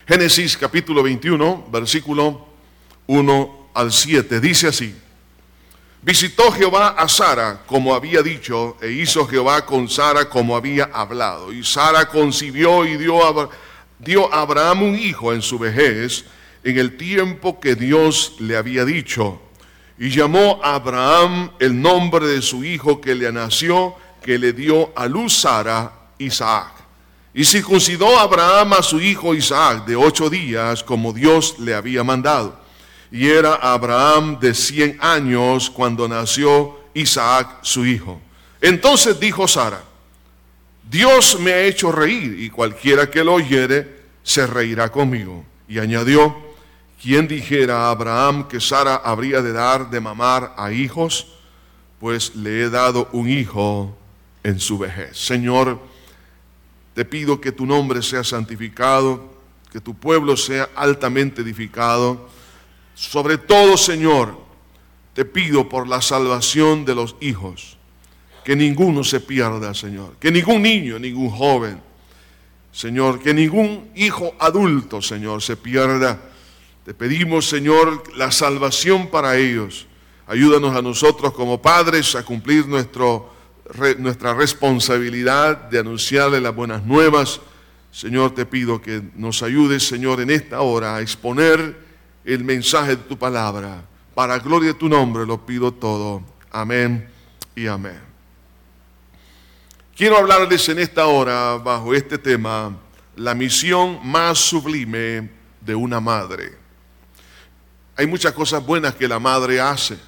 Génesis capítulo 21, versículo 1 al 7, dice así: visitó Jehová a Sara como había dicho, e hizo Jehová con Sara como había hablado. Y Sara concibió y dio a Abraham un hijo en su vejez, en el tiempo que Dios le había dicho. Y llamó a Abraham el nombre de su hijo que le nació, que le dio a luz Sara, Isaac. Y circuncidó Abraham a su hijo Isaac de 8 días, como Dios le había mandado. Y era Abraham de 100 años cuando nació Isaac su hijo. Entonces dijo Sara: Dios me ha hecho reír, y cualquiera que lo oyere se reirá conmigo. Y añadió: ¿quién dijera a Abraham que Sara habría de dar de mamar a hijos? Pues le he dado un hijo en su vejez. Señor, te pido que tu nombre sea santificado, que tu pueblo sea altamente edificado. Sobre todo, Señor, te pido por la salvación de los hijos, que ninguno se pierda, Señor, que ningún niño, ningún joven, Señor, que ningún hijo adulto, Señor, se pierda. Te pedimos, Señor, la salvación para ellos. Ayúdanos a nosotros como padres a cumplir nuestra responsabilidad de anunciarle las buenas nuevas. Señor, te pido que nos ayudes, Señor, en esta hora a exponer el mensaje de tu palabra. Para gloria de tu nombre lo pido todo. Amén y amén. Quiero hablarles en esta hora, bajo este tema, la misión más sublime de una madre. Hay muchas cosas buenas que la madre hace: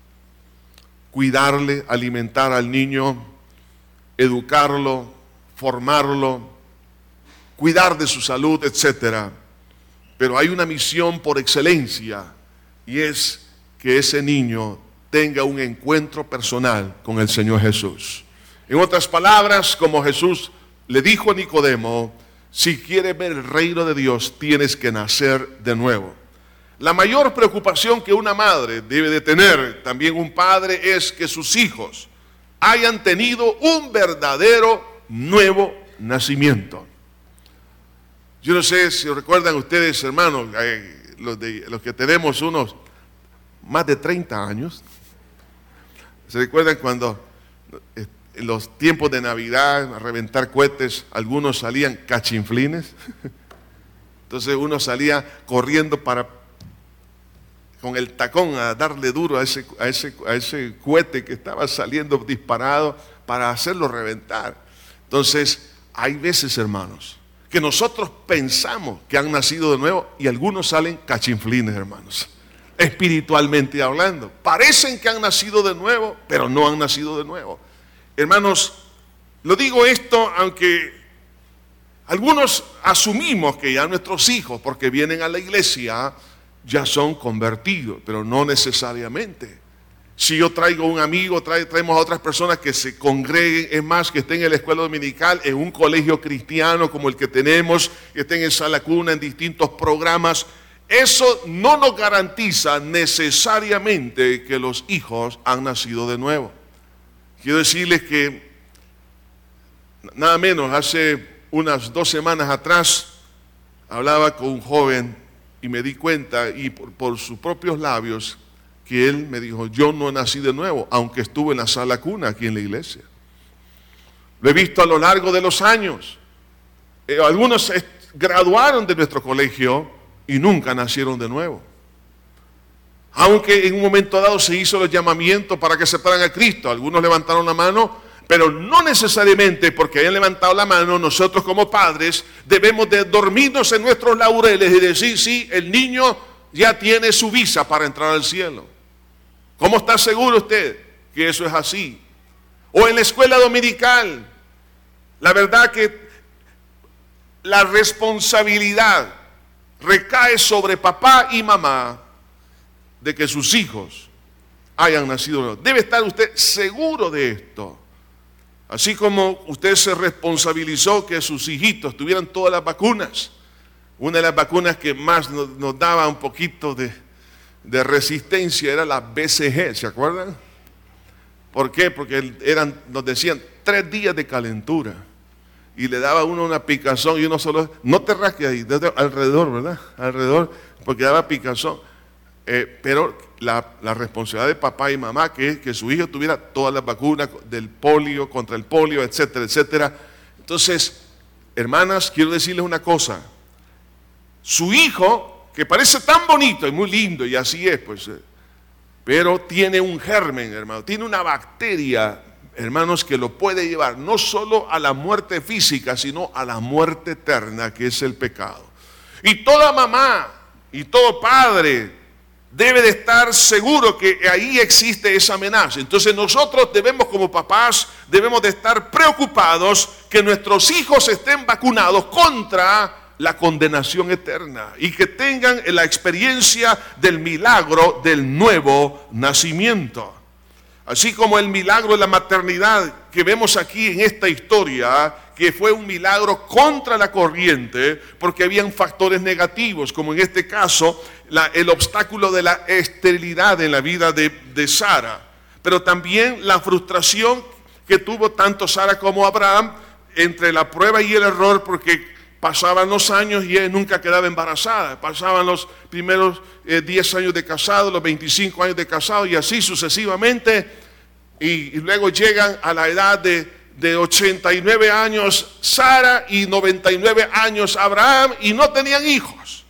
cuidarle, alimentar al niño, educarlo, formarlo, cuidar de su salud, etc. Pero hay una misión por excelencia, y es que ese niño tenga un encuentro personal con el Señor Jesús. En otras palabras, como Jesús le dijo a Nicodemo: si quieres ver el reino de Dios, tienes que nacer de nuevo. La mayor preocupación que una madre debe de tener, también un padre, es que sus hijos hayan tenido un verdadero nuevo nacimiento. Yo no sé si recuerdan ustedes, hermanos, los que tenemos unos más de 30 años, ¿se recuerdan cuando en los tiempos de Navidad, a reventar cohetes, algunos salían cachinflines? Entonces uno salía corriendo con el tacón a darle duro a ese cohete que estaba saliendo disparado para hacerlo reventar. Entonces, hay veces, hermanos, que nosotros pensamos que han nacido de nuevo y algunos salen cachinflines, hermanos, espiritualmente hablando. Parecen que han nacido de nuevo, pero no han nacido de nuevo. Hermanos, lo digo esto aunque algunos asumimos que ya nuestros hijos, porque vienen a la iglesia, ya son convertidos, pero no necesariamente. Si yo traigo un amigo, traemos a otras personas que se congreguen, es más, que estén en la escuela dominical, en un colegio cristiano como el que tenemos, que estén en sala cuna, en distintos programas, eso no nos garantiza necesariamente que los hijos han nacido de nuevo. Quiero decirles que nada menos hace unas 2 semanas atrás hablaba con un joven y me di cuenta, y por sus propios labios, que él me dijo: yo no nací de nuevo, aunque estuve en la sala cuna aquí en la iglesia. Lo he visto a lo largo de los años. Algunos graduaron de nuestro colegio y nunca nacieron de nuevo. Aunque en un momento dado se hizo el llamamiento para que aceptaran a Cristo. Algunos levantaron la mano, pero no necesariamente porque hayan levantado la mano, nosotros como padres debemos de dormirnos en nuestros laureles y decir: sí, el niño ya tiene su visa para entrar al cielo. ¿Cómo está seguro usted que eso es así? O en la escuela dominical, la verdad que la responsabilidad recae sobre papá y mamá de que sus hijos hayan nacido. Debe estar usted seguro de esto. Así como usted se responsabilizó que sus hijitos tuvieran todas las vacunas. Una de las vacunas que más nos daba un poquito de resistencia era la BCG, ¿se acuerdan? ¿Por qué? Porque nos decían 3 días de calentura. y le daba a uno una picazón y uno solo, no te rasques ahí, alrededor, ¿verdad? Alrededor, porque daba picazón. Pero la responsabilidad de papá y mamá, que es que su hijo tuviera todas las vacunas del polio, contra el polio, etcétera, etcétera. Entonces, hermanas, quiero decirles una cosa. Su hijo, que parece tan bonito y muy lindo, y así es, pues, pero tiene un germen, hermano, tiene una bacteria, hermanos, que lo puede llevar no solo a la muerte física, sino a la muerte eterna, que es el pecado. Y toda mamá y todo padre debe de estar seguro que ahí existe esa amenaza. Entonces nosotros debemos, como papás, debemos de estar preocupados que nuestros hijos estén vacunados contra la condenación eterna y que tengan la experiencia del milagro del nuevo nacimiento. Así como el milagro de la maternidad que vemos aquí en esta historia, que fue un milagro contra la corriente, porque habían factores negativos, como en este caso el obstáculo de la esterilidad en la vida de Sara, pero también la frustración que tuvo tanto Sara como Abraham entre la prueba y el error, porque pasaban los años y ella nunca quedaba embarazada. Pasaban los primeros 10 años de casado, los 25 años de casado y así sucesivamente. Y luego llegan a la edad de 89 años Sara y 99 años Abraham y no tenían hijos.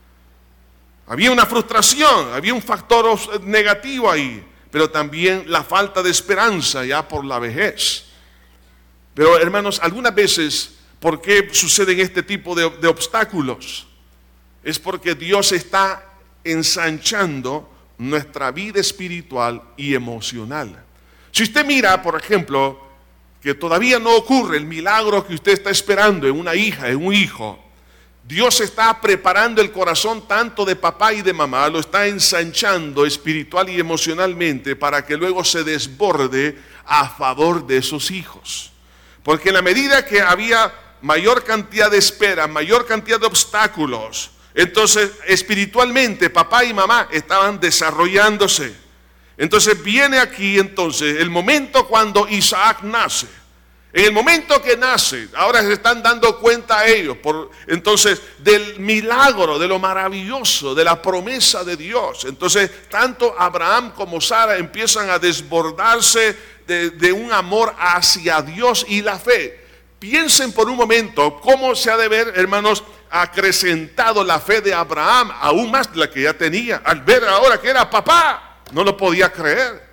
Había una frustración, había un factor negativo ahí, pero también la falta de esperanza ya por la vejez. Pero hermanos, algunas veces, ¿por qué suceden este tipo de obstáculos? Es porque Dios está ensanchando nuestra vida espiritual y emocional. Si usted mira, por ejemplo, que todavía no ocurre el milagro que usted está esperando en una hija, en un hijo, Dios está preparando el corazón tanto de papá y de mamá, lo está ensanchando espiritual y emocionalmente para que luego se desborde a favor de esos hijos. Porque en la medida que había mayor cantidad de espera, mayor cantidad de obstáculos, entonces espiritualmente papá y mamá estaban desarrollándose. Entonces viene aquí entonces el momento cuando Isaac nace. En el momento que nace, ahora se están dando cuenta a ellos, entonces, del milagro, de lo maravilloso, de la promesa de Dios. Entonces, tanto Abraham como Sara empiezan a desbordarse de un amor hacia Dios y la fe. Piensen por un momento cómo se ha de ver, hermanos, acrecentado la fe de Abraham, aún más de la que ya tenía. Al ver ahora que era papá, no lo podía creer.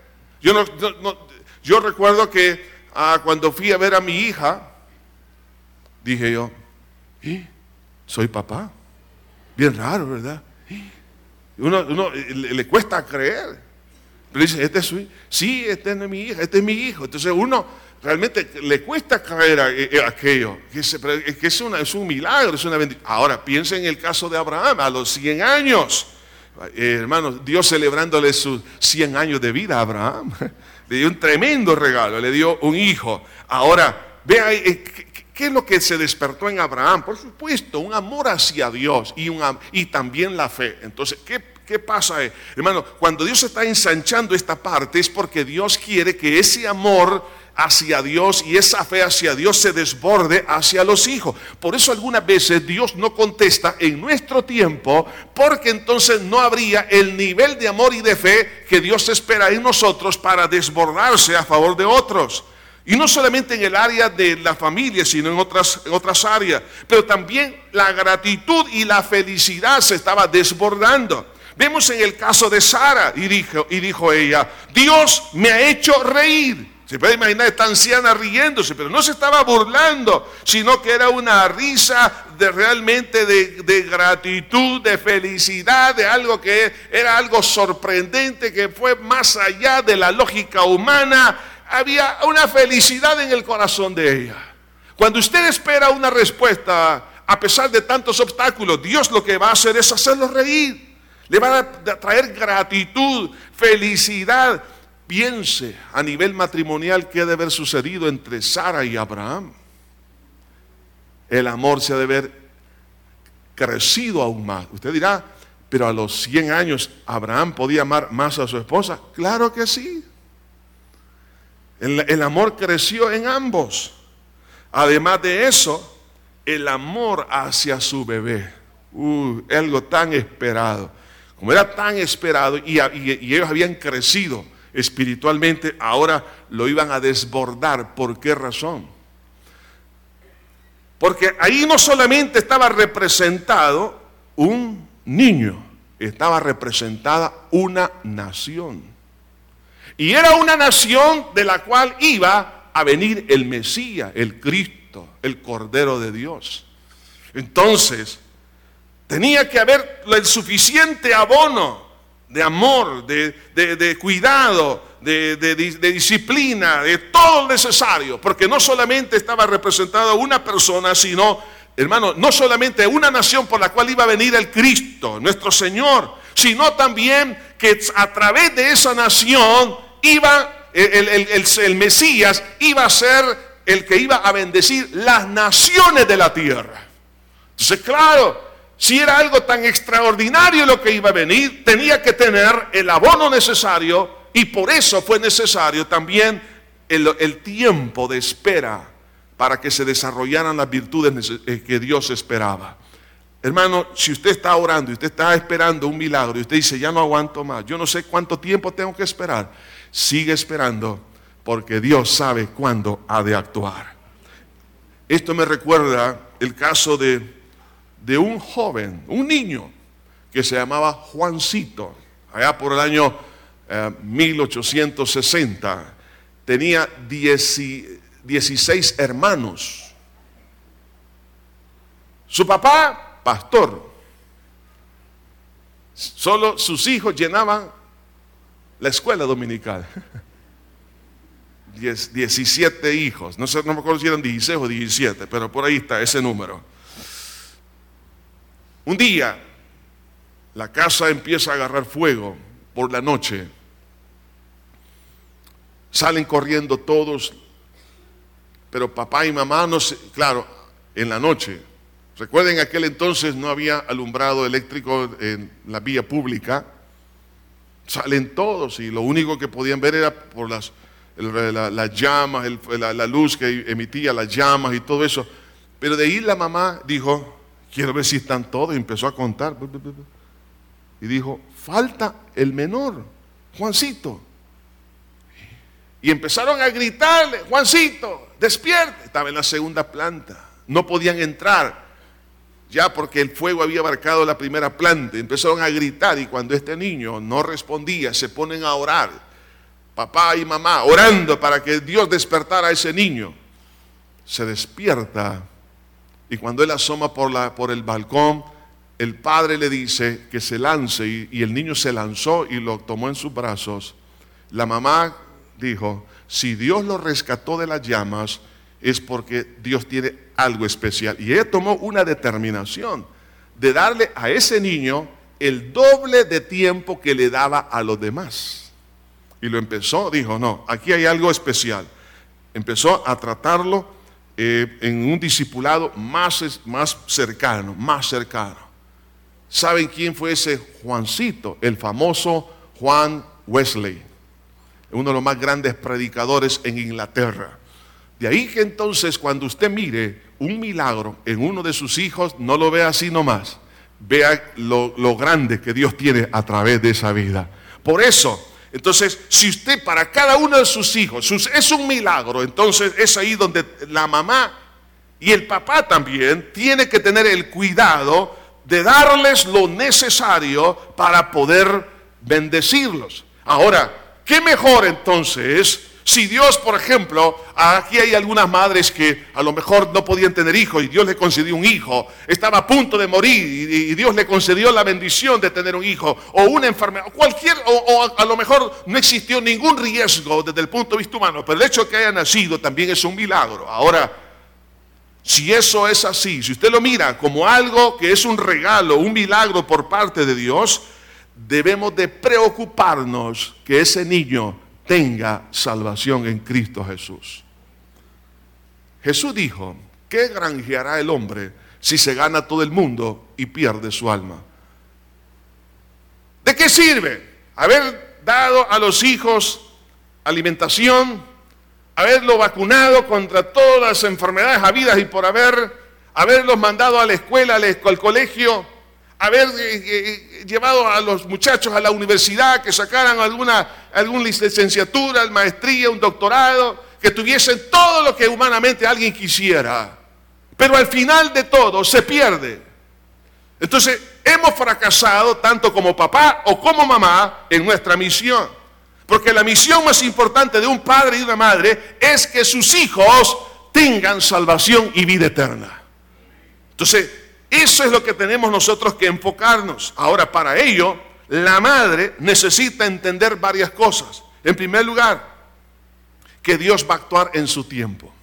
Yo recuerdo que cuando fui a ver a mi hija, dije yo, soy papá. Bien raro, ¿verdad? Uno le cuesta creer. Pero dice, ¿este es su hijo? Sí, este no es mi hija, este es mi hijo. Entonces uno realmente le cuesta creer aquello. Que es un milagro, es una bendición. Ahora, piensa en el caso de Abraham, a los 100 años. Hermanos, Dios celebrándole sus 100 años de vida a Abraham. Le dio un tremendo regalo, le dio un hijo. Ahora, vea, ¿qué es lo que se despertó en Abraham? Por supuesto, un amor hacia Dios y también la fe. Entonces, ¿qué pasa? Hermano, cuando Dios está ensanchando esta parte es porque Dios quiere que ese amor hacia Dios y esa fe hacia Dios se desborde hacia los hijos. Por eso algunas veces Dios no contesta en nuestro tiempo, porque entonces no habría el nivel de amor y de fe que Dios espera en nosotros para desbordarse a favor de otros. Y no solamente en el área de la familia, sino en otras áreas. Pero también la gratitud y la felicidad se estaba desbordando. Vemos en el caso de Sara, y dijo ella, Dios me ha hecho reír. Se puede imaginar esta anciana riéndose, pero no se estaba burlando, sino que era una risa realmente de gratitud, de felicidad, de algo que era algo sorprendente, que fue más allá de la lógica humana. Había una felicidad en el corazón de ella. Cuando usted espera una respuesta, a pesar de tantos obstáculos, Dios lo que va a hacer es hacerlo reír. Le va a traer gratitud, felicidad. Piense a nivel matrimonial qué ha de haber sucedido entre Sara y Abraham. El amor se ha de haber crecido aún más. Usted dirá, pero a los 100 años Abraham podía amar más a su esposa. Claro que sí. El amor creció en ambos. Además de eso, el amor hacia su bebé. Algo tan esperado. Como era tan esperado y ellos habían crecido espiritualmente, ahora lo iban a desbordar. ¿Por qué razón? Porque ahí no solamente estaba representado un niño, estaba representada una nación. Y era una nación de la cual iba a venir el Mesías, el Cristo, el Cordero de Dios. Entonces, tenía que haber el suficiente abono de amor, de cuidado, de disciplina, de todo lo necesario, porque no solamente estaba representada una persona, sino, hermano, no solamente una nación por la cual iba a venir el Cristo, nuestro Señor, sino también que a través de esa nación iba el Mesías, iba a ser el que iba a bendecir las naciones de la tierra. Entonces, claro, si era algo tan extraordinario lo que iba a venir, tenía que tener el abono necesario, y por eso fue necesario también el tiempo de espera para que se desarrollaran las virtudes que Dios esperaba. Hermano, si usted está orando y usted está esperando un milagro y usted dice, ya no aguanto más, yo no sé cuánto tiempo tengo que esperar, sigue esperando, porque Dios sabe cuándo ha de actuar. Esto me recuerda el caso de un joven, un niño, que se llamaba Juancito, allá por el año 1860, tenía 16 hermanos. Su papá, pastor, solo sus hijos llenaban la escuela dominical. 17 hijos, no me acuerdo si eran 16 o 17, pero por ahí está ese número. Un día, la casa empieza a agarrar fuego por la noche. Salen corriendo todos, pero papá y mamá no se, claro, en la noche. Recuerden, en aquel entonces no había alumbrado eléctrico en la vía pública. Salen todos y lo único que podían ver era por las llamas, la luz que emitía las llamas y todo eso. Pero de ahí la mamá dijo, quiero ver si están todos, y empezó a contar. Y dijo, falta el menor, Juancito. Y empezaron a gritarle, Juancito, despierta. Estaba en la segunda planta, no podían entrar, ya porque el fuego había abarcado la primera planta. Empezaron a gritar, y cuando este niño no respondía, se ponen a orar, papá y mamá, orando para que Dios despertara a ese niño. Se despierta, y cuando él asoma por el balcón, el padre le dice que se lance, y el niño se lanzó y lo tomó en sus brazos. La mamá dijo, si Dios lo rescató de las llamas, es porque Dios tiene algo especial. Y ella tomó una determinación de darle a ese niño el doble de tiempo que le daba a los demás. Y lo empezó, dijo, no, aquí hay algo especial. Empezó a tratarlo en un discipulado más cercano, más cercano. ¿Saben quién fue ese Juancito? El famoso Juan Wesley, uno de los más grandes predicadores en Inglaterra. De ahí que entonces, cuando usted mire un milagro en uno de sus hijos, no lo vea así nomás, vea lo grande que Dios tiene a través de esa vida. Por eso, entonces, si usted para cada uno de sus hijos es un milagro, entonces es ahí donde la mamá y el papá también tiene que tener el cuidado de darles lo necesario para poder bendecirlos. Ahora, ¿qué mejor entonces si Dios, por ejemplo, aquí hay algunas madres que a lo mejor no podían tener hijos y Dios le concedió un hijo, estaba a punto de morir y Dios le concedió la bendición de tener un hijo, o una enfermedad, o a lo mejor no existió ningún riesgo desde el punto de vista humano, pero el hecho de que haya nacido también es un milagro. Ahora, si eso es así, si usted lo mira como algo que es un regalo, un milagro por parte de Dios, debemos de preocuparnos que ese niño tenga salvación en Cristo Jesús. Jesús dijo, ¿qué granjeará el hombre si se gana todo el mundo y pierde su alma? ¿De qué sirve haber dado a los hijos alimentación, haberlo vacunado contra todas las enfermedades habidas y por haberlos mandado a la escuela, al colegio, haber llevado a los muchachos a la universidad, que sacaran alguna licenciatura, maestría, un doctorado, que tuviesen todo lo que humanamente alguien quisiera. Pero al final de todo se pierde. Entonces hemos fracasado tanto como papá o como mamá en nuestra misión. Porque la misión más importante de un padre y de una madre es que sus hijos tengan salvación y vida eterna. Entonces, eso es lo que tenemos nosotros que enfocarnos. Ahora, para ello, la madre necesita entender varias cosas. En primer lugar, que Dios va a actuar en su tiempo.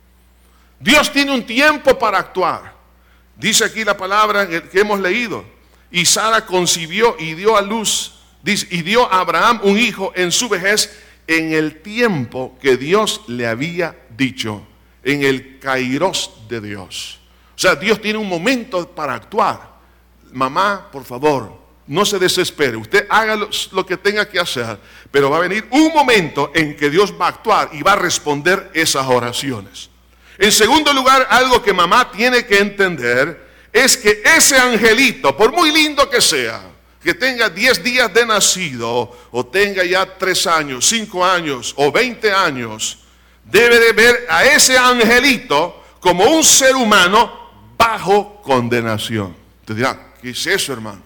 Dios tiene un tiempo para actuar. Dice aquí la palabra que hemos leído. Y Sara concibió y dio a luz, y dio a Abraham un hijo en su vejez, en el tiempo que Dios le había dicho, en el kairos de Dios. O sea, Dios tiene un momento para actuar. Mamá, por favor, no se desespere. Usted haga lo que tenga que hacer, pero va a venir un momento en que Dios va a actuar y va a responder esas oraciones. En segundo lugar, algo que mamá tiene que entender es que ese angelito, por muy lindo que sea, que tenga 10 días de nacido, o tenga ya 3 años, 5 años o 20 años, debe de ver a ese angelito como un ser humano bajo condenación. Te dirá, ¿qué es eso, hermano?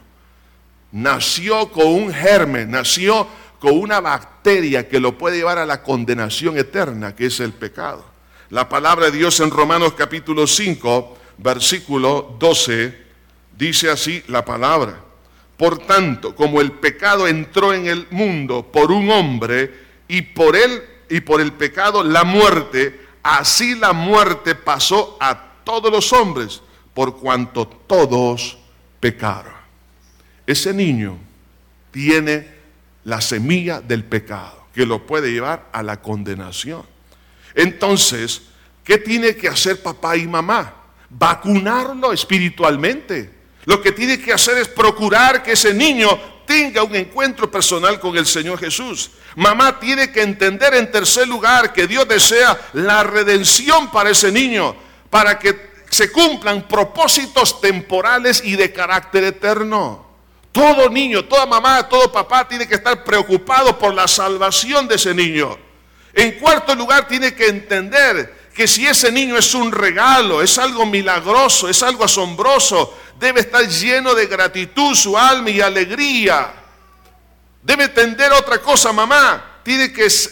Nació con un germen, nació con una bacteria que lo puede llevar a la condenación eterna, que es el pecado. La palabra de Dios en Romanos capítulo 5, versículo 12, dice así la palabra: por tanto, como el pecado entró en el mundo por un hombre, y por el pecado la muerte, así la muerte pasó a todos los hombres, por cuanto todos pecaron. Ese niño tiene la semilla del pecado, que lo puede llevar a la condenación. Entonces, ¿qué tiene que hacer papá y mamá? Vacunarlo espiritualmente. Lo que tiene que hacer es procurar que ese niño tenga un encuentro personal con el Señor Jesús. Mamá tiene que entender, en tercer lugar, que Dios desea la redención para ese niño, para que se cumplan propósitos temporales y de carácter eterno. Todo niño, toda mamá, todo papá tiene que estar preocupado por la salvación de ese niño. En cuarto lugar, tiene que entender que si ese niño es un regalo, es algo milagroso, es algo asombroso, debe estar lleno de gratitud su alma y alegría. Debe entender otra cosa, mamá. Tiene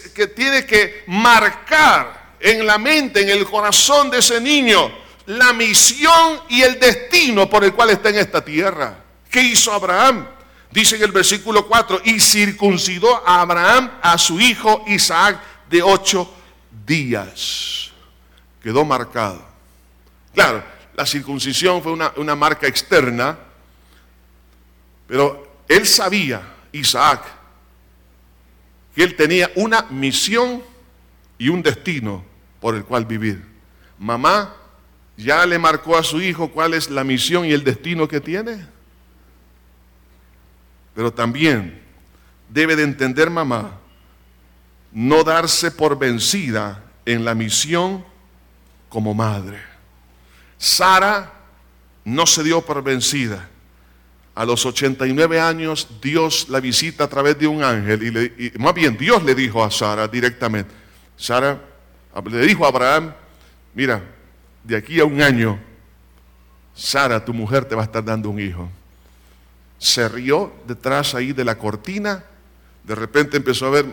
que marcar en la mente, en el corazón de ese niño, la misión y el destino por el cual está en esta tierra. ¿Qué hizo Abraham? Dice en el versículo 4, y circuncidó a Abraham a su hijo Isaac de 8 días. Quedó marcado. Claro, la circuncisión fue una marca externa, pero él sabía, Isaac, que él tenía una misión y un destino por el cual vivir. Mamá ya le marcó a su hijo cuál es la misión y el destino que tiene. Pero también debe de entender mamá, no darse por vencida en la misión como madre. Sara no se dio por vencida. A los 89 años Dios la visita a través de un ángel y más bien Dios le dijo a Sara directamente. Sara le dijo a Abraham, mira, de aquí a un año Sara, tu mujer, te va a estar dando un hijo. Se rió detrás ahí de la cortina. De repente empezó a ver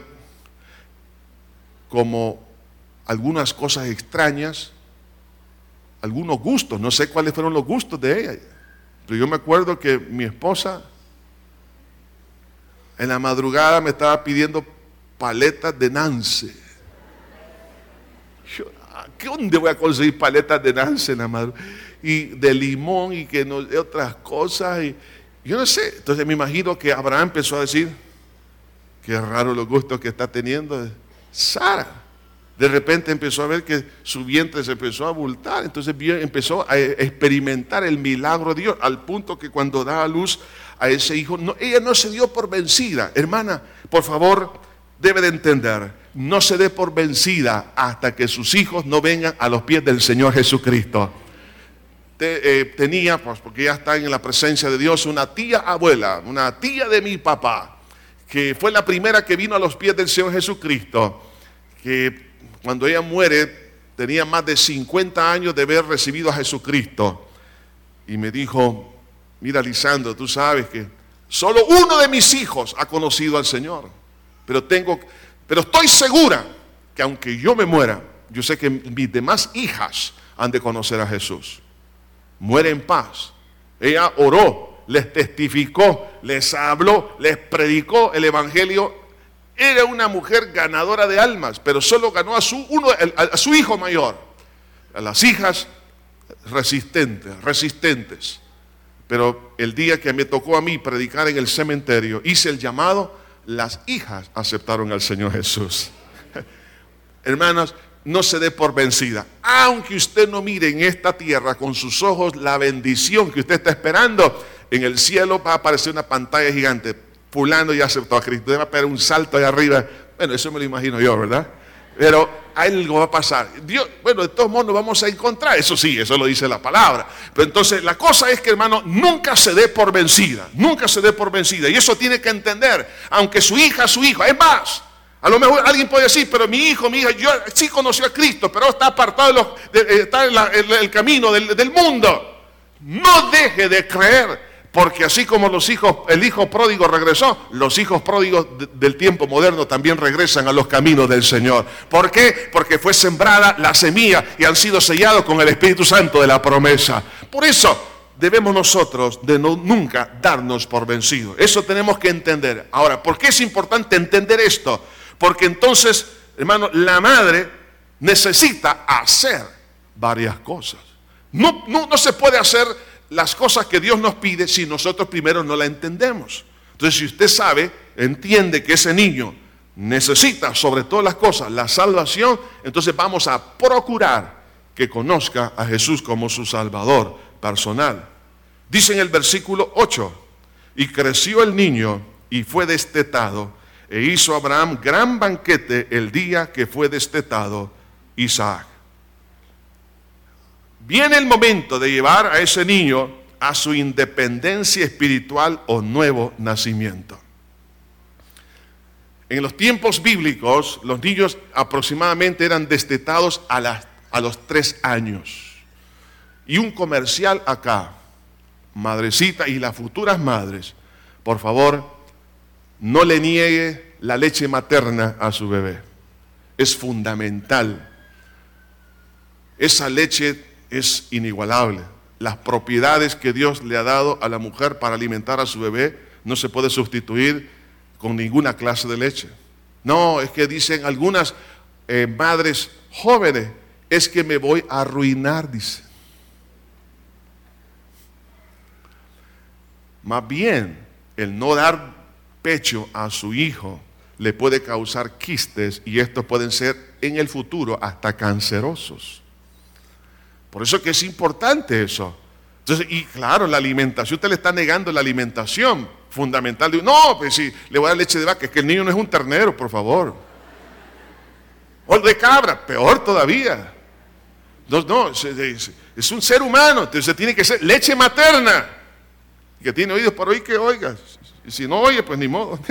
como algunas cosas extrañas, algunos gustos, no sé cuáles fueron los gustos de ella, pero yo me acuerdo que mi esposa en la madrugada me estaba pidiendo paletas de Nance. Yo, ¿dónde voy a conseguir paletas de Nance en la madrugada? Y de limón y que no, otras cosas, y yo no sé. Entonces me imagino que Abraham empezó a decir, qué raro los gustos que está teniendo Sara. De repente empezó a ver que su vientre se empezó a abultar. Entonces empezó a experimentar el milagro de Dios, al punto que cuando da a luz a ese hijo, ella no se dio por vencida. Hermana, por favor, debe de entender, no se dé por vencida hasta que sus hijos no vengan a los pies del Señor Jesucristo. Tenía, pues porque ya está en la presencia de Dios, una tía abuela, una tía de mi papá, que fue la primera que vino a los pies del Señor Jesucristo, que cuando ella muere tenía más de 50 años de haber recibido a Jesucristo, y me dijo, mira Lisandro, tú sabes que solo uno de mis hijos ha conocido al Señor, pero estoy segura que aunque yo me muera, yo sé que mis demás hijas han de conocer a Jesús. Muere en paz. Ella oró, les testificó, les habló, les predicó el evangelio. Era una mujer ganadora de almas, pero solo ganó a su hijo mayor. A las hijas resistentes. Pero el día que me tocó a mí predicar en el cementerio, hice el llamado, las hijas aceptaron al Señor Jesús. Hermanos, no se dé por vencida. Aunque usted no mire en esta tierra con sus ojos la bendición que usted está esperando, en el cielo va a aparecer una pantalla gigante. Fulano ya aceptó a Cristo, debe pegar un salto allá arriba. Bueno, eso me lo imagino yo, ¿verdad? Pero algo va a pasar. Dios, bueno, de todos modos nos vamos a encontrar. Eso sí, eso lo dice la palabra. Pero entonces la cosa es que, hermano, nunca se dé por vencida. Nunca se dé por vencida. Y eso tiene que entender. Aunque su hija, es más. A lo mejor alguien puede decir, pero mi hija, yo sí conoció a Cristo, pero está apartado, está en el camino del mundo. No deje de creer, porque así como el hijo pródigo regresó, los hijos pródigos del tiempo moderno también regresan a los caminos del Señor. ¿Por qué? Porque fue sembrada la semilla y han sido sellados con el Espíritu Santo de la promesa. Por eso debemos nosotros de nunca darnos por vencidos. Eso tenemos que entender. Ahora, ¿por qué es importante entender esto? Porque entonces, hermano, la madre necesita hacer varias cosas. No se puede hacer las cosas que Dios nos pide si nosotros primero no la entendemos. Entonces, si usted entiende que ese niño necesita sobre todas las cosas la salvación, entonces vamos a procurar que conozca a Jesús como su Salvador personal. Dice en el versículo 8, y creció el niño y fue destetado, e hizo Abraham gran banquete el día que fue destetado Isaac. Viene el momento de llevar a ese niño a su independencia espiritual o nuevo nacimiento. En los tiempos bíblicos, los niños aproximadamente eran destetados a los 3 años. Y un comercial acá, madrecita y las futuras madres, por favor, no le niegue la leche materna a su bebé. Es fundamental. Esa leche es inigualable. Las propiedades que Dios le ha dado a la mujer para alimentar a su bebé no se puede sustituir con ninguna clase de leche. No, es que dicen algunas madres jóvenes, es que me voy a arruinar, dice. Más bien, el no dar pecho a su hijo le puede causar quistes y estos pueden ser en el futuro hasta cancerosos. Por eso que es importante eso. Entonces, y claro, la alimentación, usted le está negando la alimentación fundamental. No, pues si le voy a dar leche de vaca, es que el niño no es un ternero, por favor. O de cabra, peor todavía. No, es un ser humano, entonces tiene que ser leche materna. Que tiene oídos por oír, que oiga. Y si no oye, pues ni modo.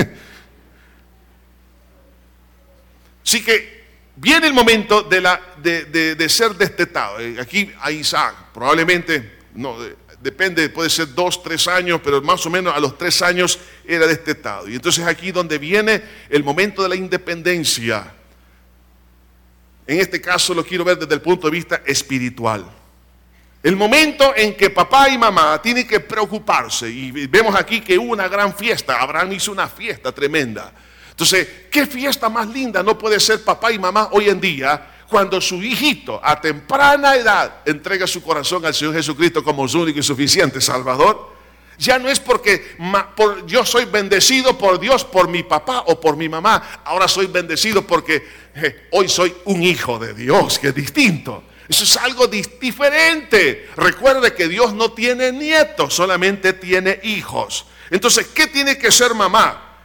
Así que viene el momento de ser destetado. Aquí a Isaac, probablemente, no, depende, puede ser 2, 3 años, pero más o menos a los 3 años era destetado. Y entonces aquí donde viene el momento de la independencia. En este caso lo quiero ver desde el punto de vista espiritual. El momento en que papá y mamá tienen que preocuparse, y vemos aquí que hubo una gran fiesta, Abraham hizo una fiesta tremenda. Entonces, ¿qué fiesta más linda no puede ser papá y mamá hoy en día cuando su hijito a temprana edad entrega su corazón al Señor Jesucristo como su único y suficiente Salvador? Ya no es porque yo soy bendecido por Dios, por mi papá o por mi mamá, ahora soy bendecido porque hoy soy un hijo de Dios, que es distinto. Eso es algo diferente. Recuerde que Dios no tiene nietos, solamente tiene hijos. Entonces, ¿qué tiene que ser mamá?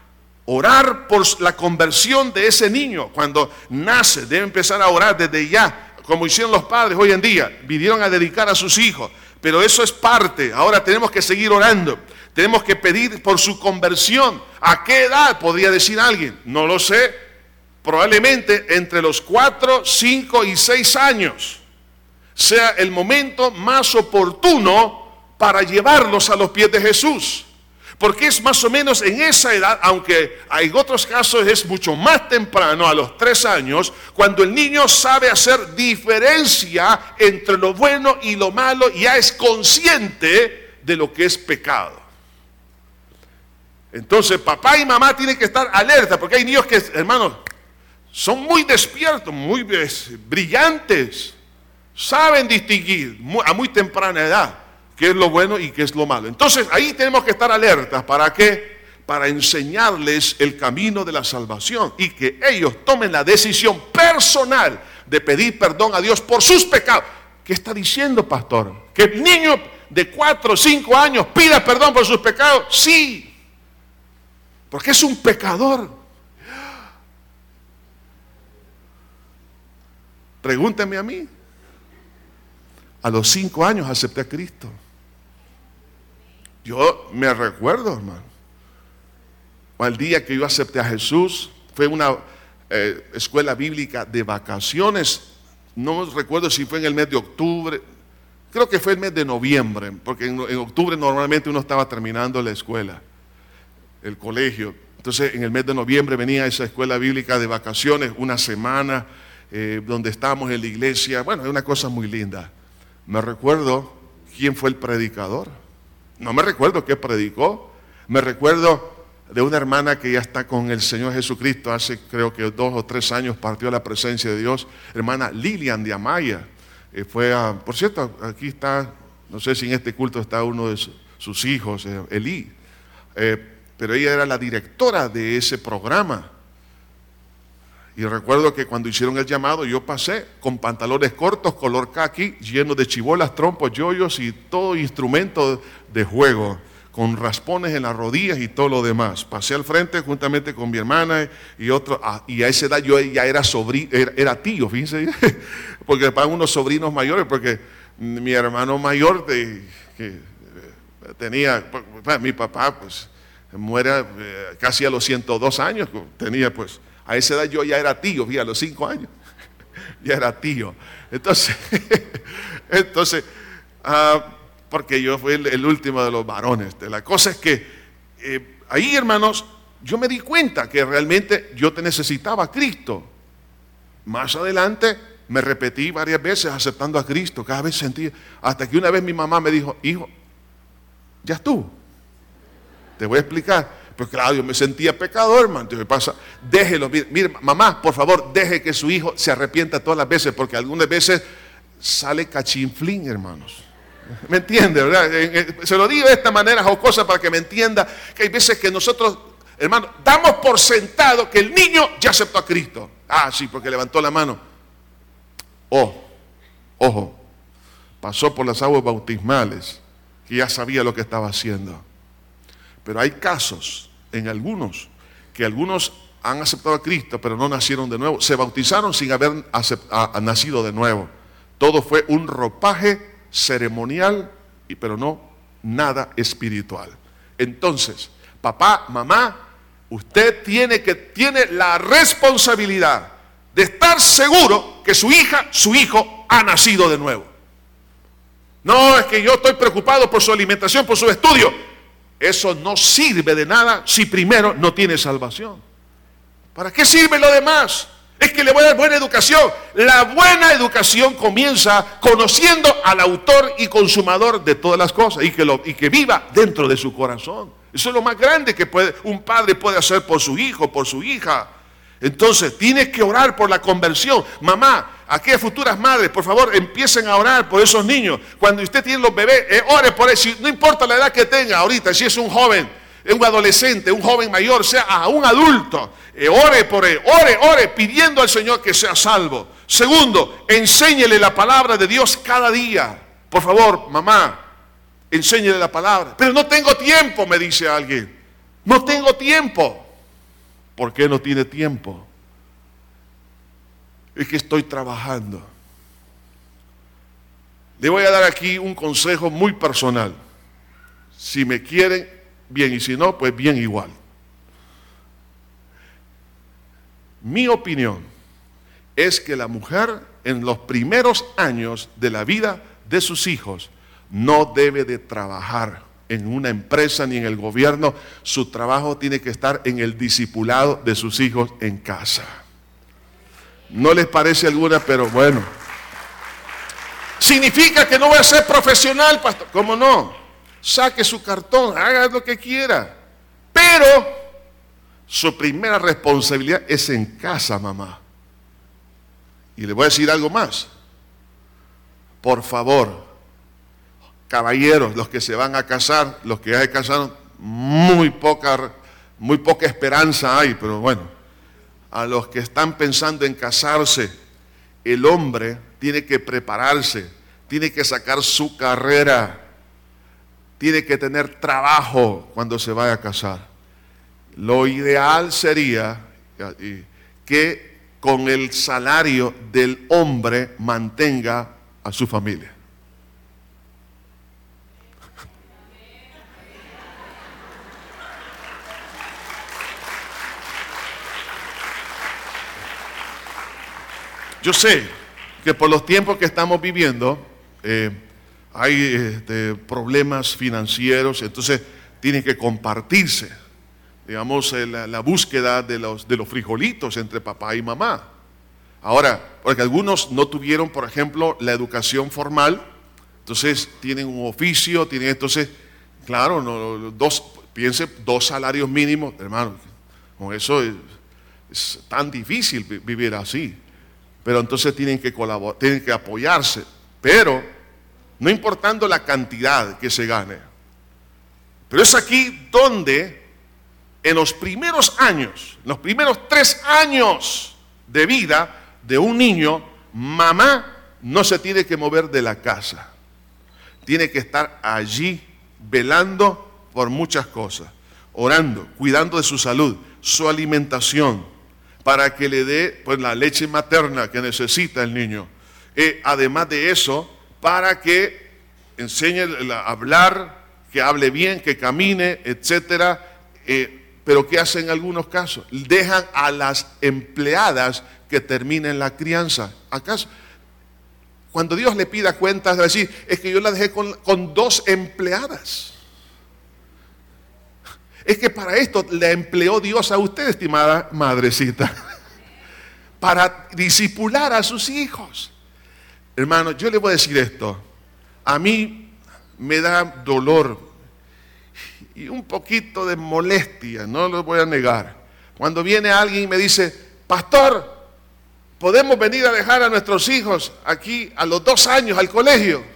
Orar por la conversión de ese niño. Cuando nace, debe empezar a orar desde ya, como hicieron los padres hoy en día. Vinieron a dedicar a sus hijos. Pero eso es parte. Ahora tenemos que seguir orando. Tenemos que pedir por su conversión. ¿A qué edad? Podría decir alguien. No lo sé. Probablemente entre los 4, 5 y 6 años sea el momento más oportuno para llevarlos a los pies de Jesús. Porque es más o menos en esa edad, aunque en otros casos es mucho más temprano, a los 3 años, cuando el niño sabe hacer diferencia entre lo bueno y lo malo y ya es consciente de lo que es pecado. Entonces papá y mamá tienen que estar alerta, porque hay niños que, hermanos, son muy despiertos, muy brillantes, saben distinguir a muy temprana edad qué es lo bueno y qué es lo malo. Entonces ahí tenemos que estar alertas. ¿Para qué? Para enseñarles el camino de la salvación y que ellos tomen la decisión personal de pedir perdón a Dios por sus pecados. ¿Qué está diciendo, pastor? ¿Que el niño de 4 o 5 años pida perdón por sus pecados? Sí, porque es un pecador. Pregúntame a mí. A los 5 años acepté a Cristo. Yo me recuerdo, hermano, al día que yo acepté a Jesús, fue una escuela bíblica de vacaciones. No recuerdo si fue en el mes de octubre, creo que fue el mes de noviembre, porque en octubre normalmente uno estaba terminando la escuela, el colegio. Entonces en el mes de noviembre venía esa escuela bíblica de vacaciones, una semana, donde estábamos en la iglesia. Bueno, es una cosa muy linda. Me recuerdo quién fue el predicador. No me recuerdo qué predicó. Me recuerdo de una hermana que ya está con el Señor Jesucristo. Hace creo que 2 o 3 años partió a la presencia de Dios. Hermana Lilian de Amaya. Por cierto, aquí está, no sé si en este culto está uno de sus hijos, Elí. Pero ella era la directora de ese programa. Y recuerdo que cuando hicieron el llamado, yo pasé con pantalones cortos, color caqui, llenos de chibolas, trompos, yoyos y todo instrumento de juego, con raspones en las rodillas y todo lo demás. Pasé al frente juntamente con mi hermana y otro, y a esa edad yo ya era era tío, fíjense, porque para unos sobrinos mayores, porque mi hermano mayor que tenía, mi papá pues muere casi a los 102 años, tenía pues. A esa edad yo ya era tío, a los 5 años, ya era tío. Entonces, porque yo fui el último de los varones. La cosa es que ahí, hermanos, yo me di cuenta que realmente yo te necesitaba a Cristo. Más adelante me repetí varias veces aceptando a Cristo, cada vez sentí, hasta que una vez mi mamá me dijo, hijo, ya estuvo, te voy a explicar. Pues claro, yo me sentía pecador, hermano. Entonces pasa, déjelo, mire, mamá, por favor, deje que su hijo se arrepienta todas las veces, porque algunas veces sale cachinflín, hermanos. ¿Me entiende, verdad? Se lo digo de esta manera jocosa para que me entienda que hay veces que nosotros, hermanos, damos por sentado que el niño ya aceptó a Cristo. Ah, sí, porque levantó la mano. Ojo, pasó por las aguas bautismales, que ya sabía lo que estaba haciendo. Pero hay casos, en algunos, que algunos han aceptado a Cristo, pero no nacieron de nuevo. Se bautizaron sin haber nacido de nuevo. Todo fue un ropaje ceremonial, pero no nada espiritual. Entonces, papá, mamá, usted tiene la responsabilidad de estar seguro que su hija, su hijo, ha nacido de nuevo. No, es que yo estoy preocupado por su alimentación, por su estudio. Eso no sirve de nada si primero no tiene salvación. ¿Para qué sirve lo demás? Es que le voy a dar buena educación. La buena educación comienza conociendo al autor y consumador de todas las cosas y que viva dentro de su corazón. Eso es lo más grande que un padre puede hacer por su hijo, por su hija. Entonces, tienes que orar por la conversión. Mamá, aquellas futuras madres, por favor, empiecen a orar por esos niños. Cuando usted tiene los bebés, ore por eso. No importa la edad que tenga ahorita, si es un joven, un adolescente, un joven mayor, sea a un adulto, ore por él, ore, pidiendo al Señor que sea salvo. Segundo, enséñele la palabra de Dios cada día. Por favor, mamá, enséñele la palabra. Pero no tengo tiempo, me dice alguien. No tengo tiempo. ¿Por qué no tiene tiempo? Es que estoy trabajando. Le voy a dar aquí un consejo muy personal. Si me quieren, bien, y si no, pues bien igual. Mi opinión es que la mujer en los primeros años de la vida de sus hijos no debe de trabajar en una empresa ni en el gobierno. Su trabajo tiene que estar en el discipulado de sus hijos en casa. ¿No les parece alguna? Pero bueno. ¿Significa que no voy a ser profesional, pastor? ¿Cómo no? Saque su cartón, haga lo que quiera. Pero su primera responsabilidad es en casa, mamá. Y le voy a decir algo más. Por favor, caballeros, los que se van a casar, los que ya se casaron, muy poca esperanza hay, pero bueno, a los que están pensando en casarse, el hombre tiene que prepararse, tiene que sacar su carrera, tiene que tener trabajo cuando se vaya a casar. Lo ideal sería que con el salario del hombre mantenga a su familia. Yo sé que por los tiempos que estamos viviendo hay problemas financieros, entonces tienen que compartirse, digamos, la búsqueda de los frijolitos entre papá y mamá. Ahora, porque algunos no tuvieron, por ejemplo, la educación formal, entonces tienen un oficio, entonces, claro, piense, 2 salarios mínimos, hermano, con eso es tan difícil vivir así. Pero entonces tienen que colaborar, tienen que apoyarse, pero no importando la cantidad que se gane. Pero es aquí donde en los primeros años, los primeros 3 años de vida de un niño, mamá no se tiene que mover de la casa. Tiene que estar allí velando por muchas cosas, orando, cuidando de su salud, su alimentación, para que le dé pues la leche materna que necesita el niño. Además de eso, para que enseñe a hablar, que hable bien, que camine, etcétera. Pero ¿qué hacen en algunos casos? Dejan a las empleadas que terminen la crianza. ¿Acaso? Cuando Dios le pida cuentas, va a decir, es que yo la dejé con 2 empleadas. Es que para esto le empleó Dios a usted, estimada madrecita, para discipular a sus hijos. Hermano, yo le voy a decir esto. A mí me da dolor y un poquito de molestia, no lo voy a negar. Cuando viene alguien y me dice, pastor, ¿podemos venir a dejar a nuestros hijos aquí a los 2 años al colegio?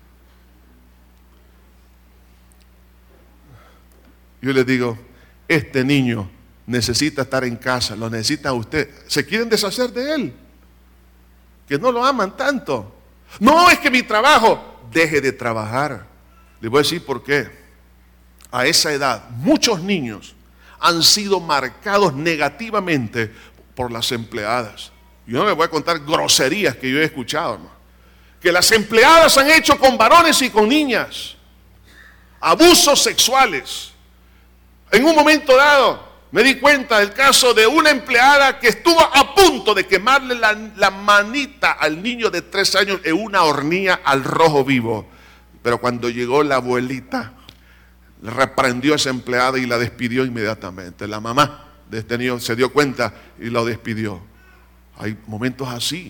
Yo les digo, este niño necesita estar en casa, lo necesita usted. ¿Se quieren deshacer de él? Que no lo aman tanto. No, es que mi trabajo, deje de trabajar. Les voy a decir por qué. A esa edad, muchos niños han sido marcados negativamente por las empleadas. Yo no les voy a contar groserías que yo he escuchado, hermano. Que las empleadas han hecho con varones y con niñas. Abusos sexuales. En un momento dado me di cuenta del caso de una empleada que estuvo a punto de quemarle la manita al niño de 3 años en una hornilla al rojo vivo. Pero cuando llegó la abuelita, reprendió a esa empleada y la despidió inmediatamente. La mamá de este niño se dio cuenta y lo despidió. Hay momentos así.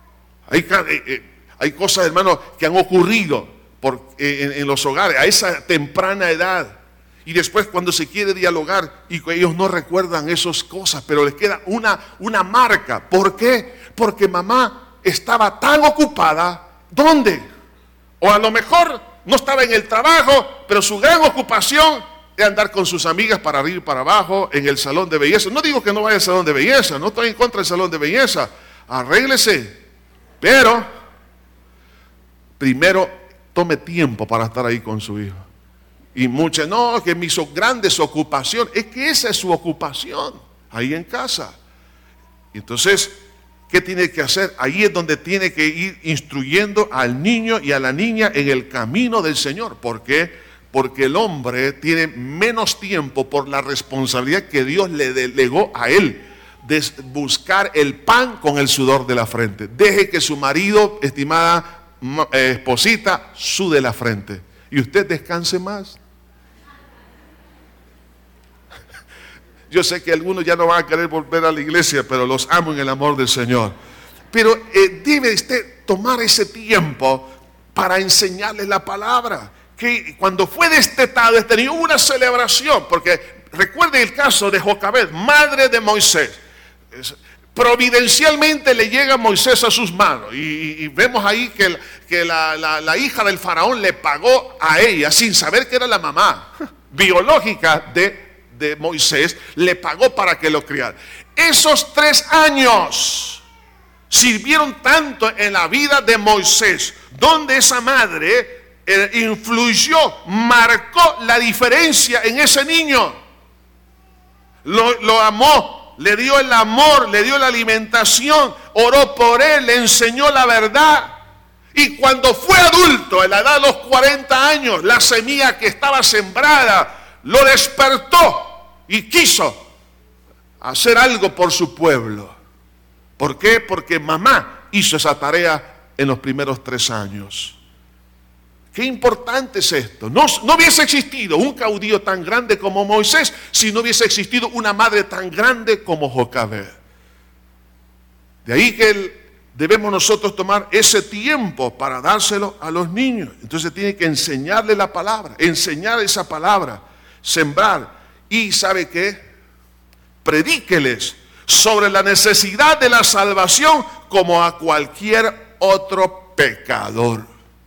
Hay cosas, hermano, que han ocurrido en los hogares a esa temprana edad. Y después cuando se quiere dialogar y ellos no recuerdan esas cosas, pero les queda una marca. ¿Por qué? Porque mamá estaba tan ocupada. ¿Dónde? O a lo mejor no estaba en el trabajo, pero su gran ocupación es andar con sus amigas para arriba y para abajo en el salón de belleza. No digo que no vaya al salón de belleza, no estoy en contra del salón de belleza. Arréglese. Pero primero tome tiempo para estar ahí con su hijo. Y muchas, no, que mis grandes ocupaciones, es que esa es su ocupación. ahí en casa. Entonces, ¿qué tiene que hacer? Ahí es donde tiene que ir instruyendo al niño y a la niña en el camino del Señor. ¿Por qué? Porque el hombre tiene menos tiempo por la responsabilidad que Dios le delegó a él de buscar el pan con el sudor de la frente. Deje que su marido, estimada esposita, sude la frente y usted descanse más. Yo sé que algunos ya no van a querer volver a la iglesia, pero los amo en el amor del Señor. Pero debe usted tomar ese tiempo para enseñarles la palabra. Que cuando fue destetado, tenía una celebración, porque recuerde el caso de Jocabed, madre de Moisés. Providencialmente le llega Moisés a sus manos y vemos ahí que la hija del faraón le pagó a ella, sin saber que era la mamá biológica de Moisés, le pagó para que lo criara. Esos 3 años sirvieron tanto en la vida de Moisés, donde esa madre influyó, marcó la diferencia en ese niño. Lo amó, le dio el amor, le dio la alimentación, oró por él, le enseñó la verdad. Y cuando fue adulto, a la edad de los 40 años, la semilla que estaba sembrada lo despertó y quiso hacer algo por su pueblo. ¿Por qué? Porque mamá hizo esa tarea en los primeros 3 años. Qué importante es esto. No hubiese existido un caudillo tan grande como Moisés si no hubiese existido una madre tan grande como Jocabed. De ahí que debemos nosotros tomar ese tiempo para dárselo a los niños. Entonces tiene que enseñarle la palabra, enseñar esa palabra, sembrar. Y ¿sabe qué? Predíqueles sobre la necesidad de la salvación como a cualquier otro pecador.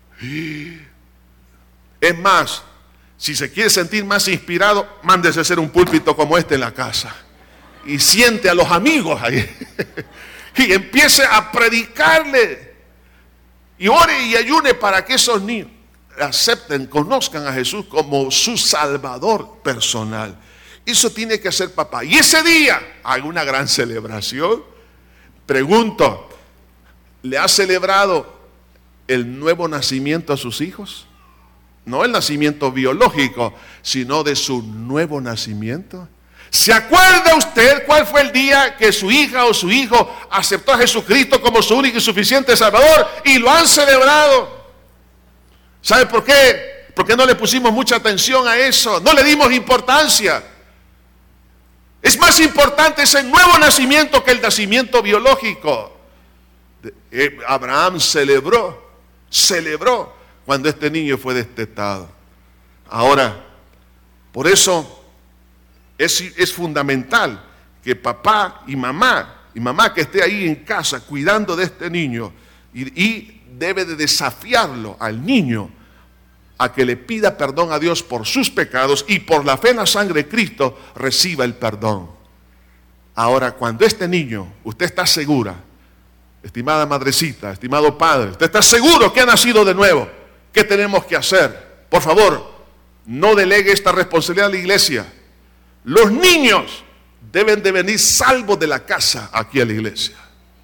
Es más, si se quiere sentir más inspirado, mándese a hacer un púlpito como este en la casa. Y siente a los amigos ahí. Y empiece a predicarle. Y ore y ayune para que esos niños acepten, conozcan a Jesús como su Salvador personal. Eso tiene que hacer papá. Y ese día hay una gran celebración. Pregunto, ¿le ha celebrado el nuevo nacimiento a sus hijos? No el nacimiento biológico, sino de su nuevo nacimiento. ¿Se acuerda usted cuál fue el día que su hija o su hijo aceptó a Jesucristo como su único y suficiente Salvador y lo han celebrado? ¿Sabe por qué? Porque no le pusimos mucha atención a eso, no le dimos importancia. Es más importante ese nuevo nacimiento que el nacimiento biológico. Abraham celebró cuando este niño fue destetado. Ahora, por eso es fundamental que papá y mamá que esté ahí en casa cuidando de este niño y debe de desafiarlo al niño a que le pida perdón a Dios por sus pecados y por la fe en la sangre de Cristo reciba el perdón. Ahora, cuando este niño, usted está segura, estimada madrecita, estimado padre, usted está seguro que ha nacido de nuevo, ¿qué tenemos que hacer? Por favor, no delegue esta responsabilidad a la iglesia. Los niños deben de venir salvos de la casa aquí a la iglesia.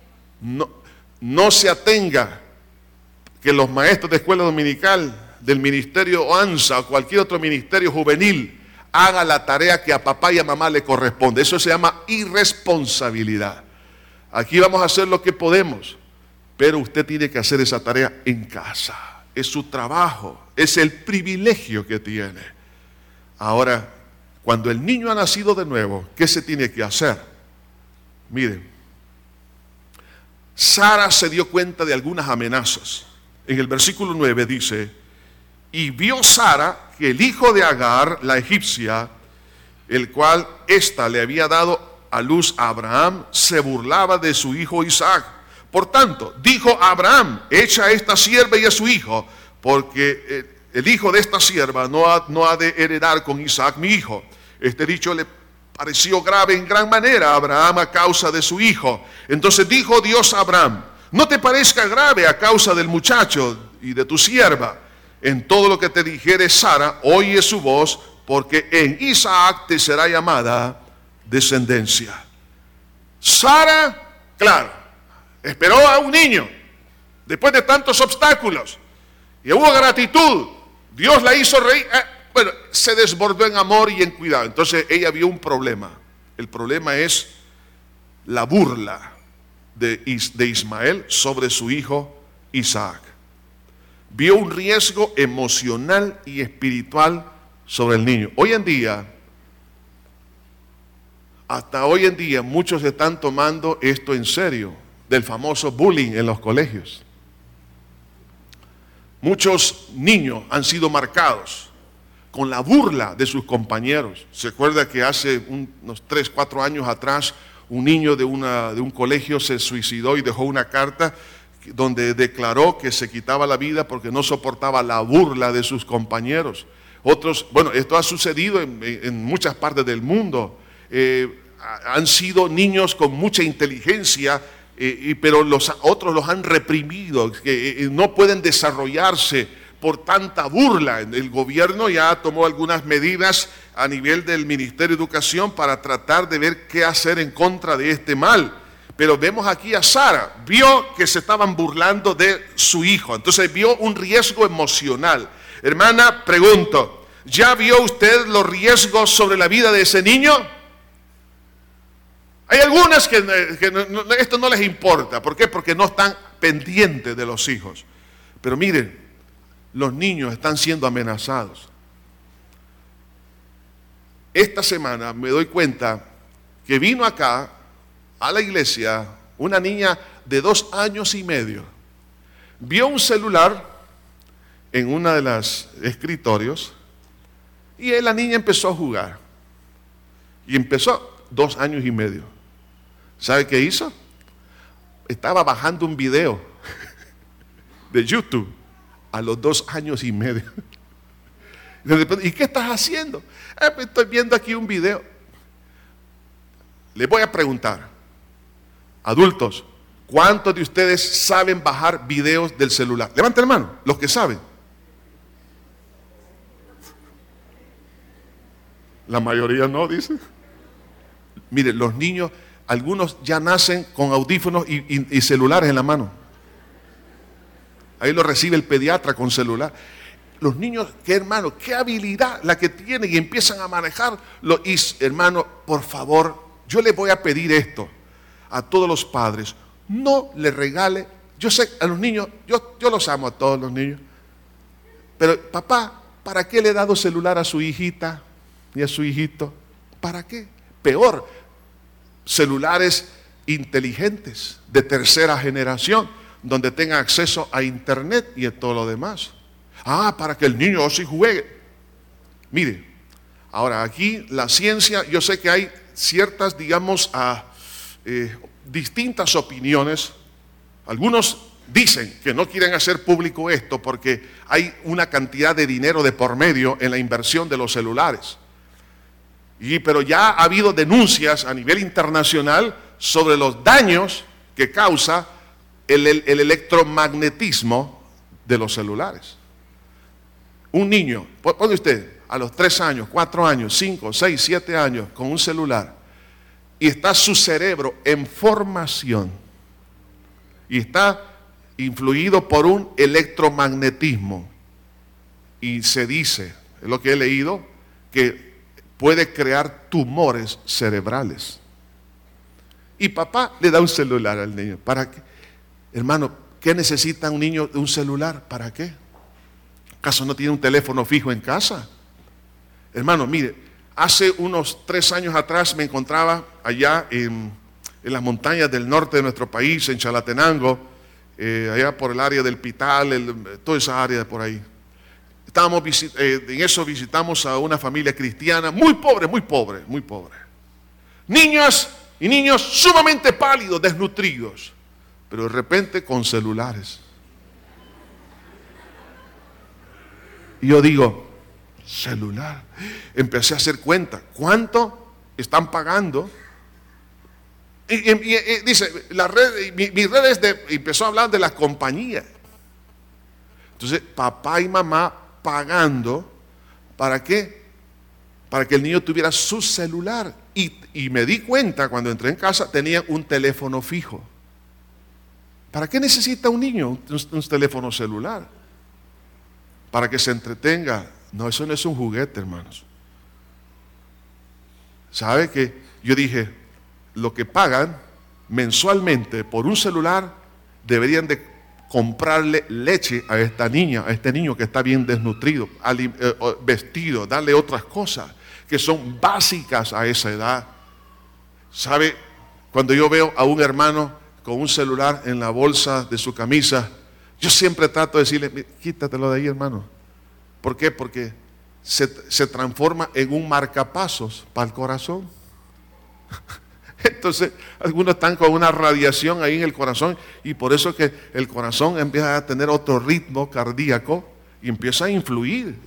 No se atenga que los maestros de escuela dominical del ministerio OANSA o cualquier otro ministerio juvenil haga la tarea que a papá y a mamá le corresponde. Eso se llama irresponsabilidad. Aquí vamos a hacer lo que podemos, pero usted tiene que hacer esa tarea en casa. Es su trabajo, es el privilegio que tiene. Ahora, cuando el niño ha nacido de nuevo, ¿qué se tiene que hacer? Miren, Sara se dio cuenta de algunas amenazas. En el versículo 9 dice: y vio Sara que el hijo de Agar, la egipcia, el cual ésta le había dado a luz a Abraham, se burlaba de su hijo Isaac. Por tanto, dijo Abraham: echa a esta sierva y a su hijo, porque el hijo de esta sierva no ha de heredar con Isaac mi hijo. Este dicho le pareció grave en gran manera a Abraham a causa de su hijo. Entonces dijo Dios a Abraham: no te parezca grave a causa del muchacho y de tu sierva. En todo lo que te dijere Sara, oye su voz, porque en Isaac te será llamada descendencia. Sara, claro, esperó a un niño después de tantos obstáculos y hubo gratitud. Dios la hizo reír. Bueno, se desbordó en amor y en cuidado. Entonces ella vio un problema. El problema es la burla de Ismael sobre su hijo Isaac. Vio un riesgo emocional y espiritual sobre el niño. Hasta hoy en día, muchos están tomando esto en serio, del famoso bullying en los colegios. Muchos niños han sido marcados con la burla de sus compañeros. Se acuerda que hace unos 3, 4 años atrás, un niño de un colegio se suicidó y dejó una carta donde declaró que se quitaba la vida porque no soportaba la burla de sus compañeros. Otros, bueno, esto ha sucedido en muchas partes del mundo. Han sido niños con mucha inteligencia, pero otros los han reprimido, que no pueden desarrollarse por tanta burla. El gobierno ya tomó algunas medidas a nivel del Ministerio de Educación para tratar de ver qué hacer en contra de este mal. Pero vemos aquí a Sara, vio que se estaban burlando de su hijo, entonces vio un riesgo emocional. Hermana, pregunto, ¿ya vio usted los riesgos sobre la vida de ese niño? Hay algunas que esto no les importa. ¿Por qué? Porque no están pendientes de los hijos. Pero miren, los niños están siendo amenazados. Esta semana me doy cuenta que vino acá a la iglesia una niña de 2 años y medio. Vio un celular en una de las escritorios y la niña empezó a jugar. Y empezó 2 años y medio. ¿Sabe qué hizo? Estaba bajando un video de YouTube a los 2 años y medio. ¿Y qué estás haciendo? Estoy viendo aquí un video. Le voy a preguntar, adultos, ¿cuántos de ustedes saben bajar videos del celular? Levanten la mano, los que saben. La mayoría no, dice. Mire, los niños, algunos ya nacen con audífonos y celulares en la mano. Ahí lo recibe el pediatra con celular. Los niños, qué hermano, qué habilidad la que tienen y empiezan a manejarlo. Y hermano, por favor, yo les voy a pedir esto a todos los padres. No le regale, yo sé a los niños, yo los amo a todos los niños. Pero papá, ¿para qué le he dado celular a su hijita y a su hijito? ¿Para qué? Peor, celulares inteligentes de tercera generación, donde tengan acceso a internet y a todo lo demás. Para que el niño sí juegue. Mire, ahora aquí la ciencia, yo sé que hay ciertas, digamos, distintas opiniones. Algunos dicen que no quieren hacer público esto porque hay una cantidad de dinero de por medio en la inversión de los celulares. Pero ya ha habido denuncias a nivel internacional sobre los daños que causa el electromagnetismo de los celulares. Un niño, pone usted, a los 3 años, 4 años, 5, 6, 7 años, con un celular, y está su cerebro en formación, y está influido por un electromagnetismo, y se dice, es lo que he leído, que puede crear tumores cerebrales. Y papá le da un celular al niño. ¿Para qué? Hermano, ¿qué necesita un niño de un celular? ¿Para qué? ¿Acaso no tiene un teléfono fijo en casa? Hermano, mire, hace unos 3 años atrás me encontraba allá en las montañas del norte de nuestro país, en Chalatenango, allá por el área del Pital, toda esa área de por ahí. En eso visitamos a una familia cristiana muy pobre, muy pobre, muy pobre. Niñas y niños sumamente pálidos, desnutridos, pero de repente con celulares. Y yo digo, celular. Empecé a hacer cuenta, ¿cuánto están pagando? Y dice, mis redes empezó a hablar de las compañías. Entonces, papá y mamá pagando, ¿para qué? Para que el niño tuviera su celular. Y me di cuenta cuando entré en casa, tenían un teléfono fijo. ¿Para qué necesita un niño un teléfono celular? Para que se entretenga. No, eso no es un juguete, hermanos. ¿Sabe que yo dije, lo que pagan mensualmente por un celular, deberían de comprarle leche a esta niña, a este niño que está bien desnutrido, vestido, darle otras cosas que son básicas a esa edad? ¿Sabe? Cuando yo veo a un hermano con un celular en la bolsa de su camisa, yo siempre trato de decirle, quítatelo de ahí, hermano. ¿Por qué? Porque se transforma en un marcapasos para el corazón. Entonces, algunos están con una radiación ahí en el corazón y por eso es que el corazón empieza a tener otro ritmo cardíaco y empieza a influir.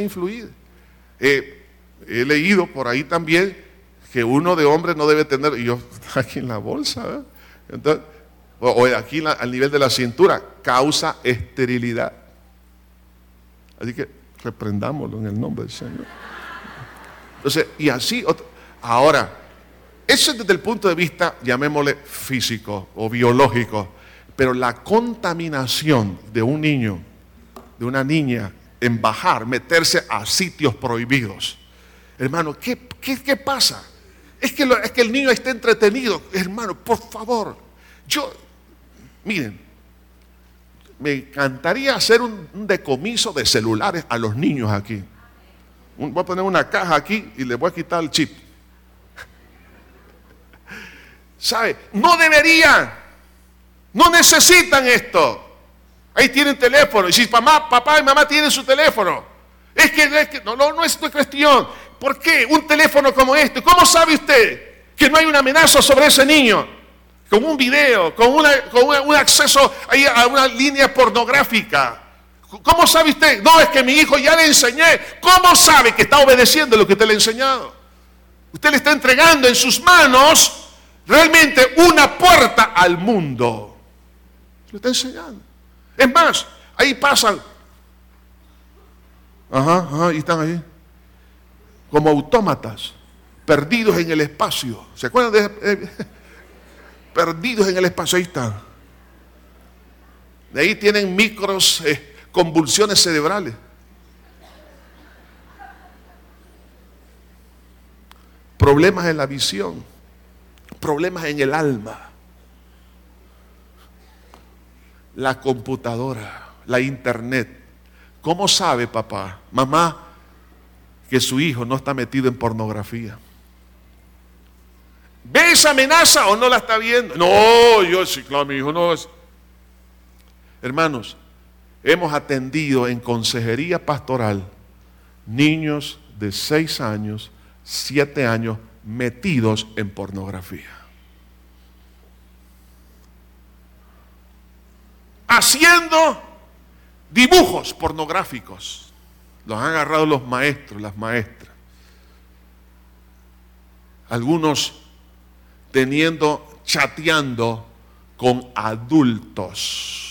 He leído por ahí también que uno de hombre no debe tener, y yo aquí en la bolsa, ¿eh? Entonces, o aquí al nivel de la cintura, causa esterilidad. Así que reprendámoslo en el nombre del Señor. Entonces, y así, ahora, eso es desde el punto de vista, llamémosle físico o biológico, pero la contaminación de un niño, de una niña, en bajar, meterse a sitios prohibidos. Hermano, ¿qué pasa? Es que el niño está entretenido. Hermano, por favor, miren, me encantaría hacer un decomiso de celulares a los niños aquí. Voy a poner una caja aquí y les voy a quitar el chip. ¿Sabe? No deberían, no necesitan esto. Ahí tienen teléfono. Y si papá y mamá tienen su teléfono, es que no es cuestión. ¿Por qué un teléfono como este? ¿Cómo sabe usted que no hay una amenaza sobre ese niño? Con un video, con un acceso ahí a una línea pornográfica. ¿Cómo sabe usted? No, es que mi hijo ya le enseñé. ¿Cómo sabe que está obedeciendo lo que usted le ha enseñado? Usted le está entregando en sus manos realmente una puerta al mundo. Lo está enseñando. Es más, ahí pasan. Y están ahí. Como autómatas, perdidos en el espacio. ¿Se acuerdan de perdidos en el espacio? Ahí están. De ahí tienen micros convulsiones cerebrales. Problemas en la visión. Problemas en el alma. La computadora, la internet. ¿Cómo sabe papá, mamá, que su hijo no está metido en pornografía? ¿Ve esa amenaza o no la está viendo? No, yo sí, claro, mi hijo no es. Hermanos, hemos atendido en consejería pastoral niños de 6 años, 7 años metidos en pornografía. Haciendo dibujos pornográficos. Los han agarrado los maestros, las maestras. Algunos chateando con adultos.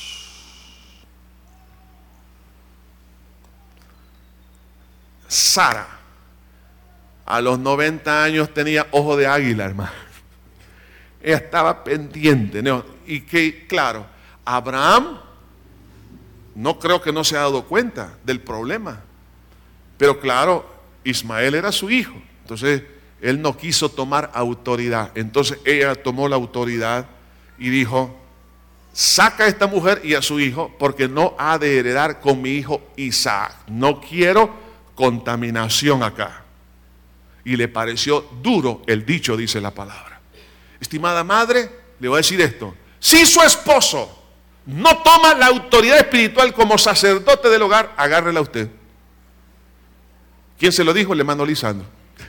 Sara, a los 90 años tenía ojo de águila, hermano. Ella estaba pendiente, ¿no? Y que, claro, Abraham, no creo que no se ha dado cuenta del problema. Pero claro, Ismael era su hijo. Entonces, él no quiso tomar autoridad. Entonces, ella tomó la autoridad y dijo, saca a esta mujer y a su hijo, porque no ha de heredar con mi hijo Isaac. No quiero contaminación acá. Y le pareció duro el dicho, dice la palabra. Estimada madre, le voy a decir esto. Si su esposo no toma la autoridad espiritual como sacerdote del hogar, agárrela usted. ¿Quién se lo dijo? El hermano Lisandro.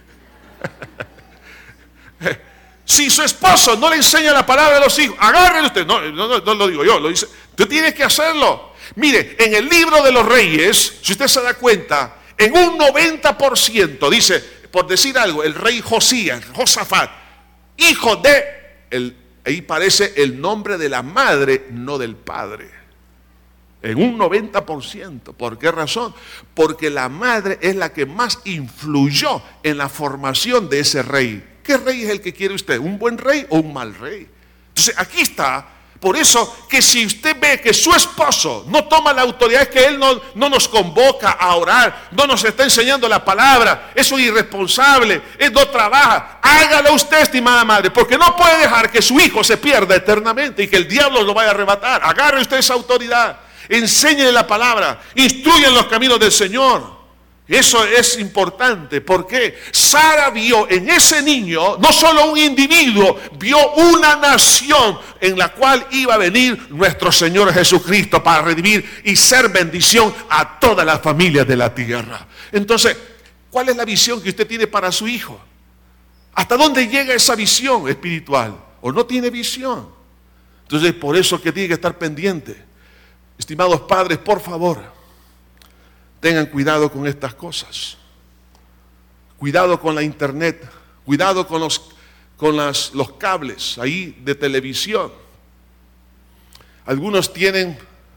Si su esposo no le enseña la palabra a los hijos, agárrela usted. No lo digo yo, lo dice. Tú tienes que hacerlo. Mire, en el libro de los Reyes, si usted se da cuenta, en un 90% dice, por decir algo, el rey Josafat, hijo de, ahí parece el nombre de la madre, no del padre. En un 90%. ¿Por qué razón? Porque la madre es la que más influyó en la formación de ese rey. ¿Qué rey es el que quiere usted? ¿Un buen rey o un mal rey? Entonces aquí está. Por eso que si usted ve que su esposo no toma la autoridad, es que él no nos convoca a orar, no nos está enseñando la palabra, es un irresponsable, él no trabaja, hágalo usted, estimada madre, porque no puede dejar que su hijo se pierda eternamente y que el diablo lo vaya a arrebatar. Agarre usted esa autoridad, enséñele la palabra, instruya en los caminos del Señor. Eso es importante porque Sara vio en ese niño no solo un individuo, vio una nación en la cual iba a venir nuestro Señor Jesucristo para redimir y ser bendición a todas las familias de la tierra. Entonces, ¿cuál es la visión que usted tiene para su hijo? ¿Hasta dónde llega esa visión espiritual? ¿O no tiene visión? Entonces, por eso que tiene que estar pendiente. Estimados padres, por favor, tengan cuidado con estas cosas. Cuidado con la internet. Cuidado con los cables ahí de televisión. Algunos tienen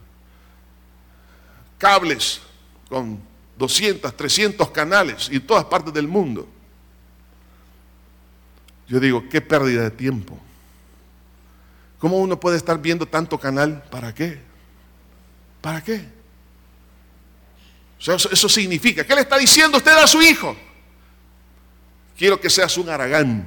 cables con 200, 300 canales en todas partes del mundo. Yo digo, qué pérdida de tiempo. ¿Cómo uno puede estar viendo tanto canal? ¿Para qué? ¿Para qué? Eso significa, ¿qué le está diciendo usted a su hijo? Quiero que seas un haragán.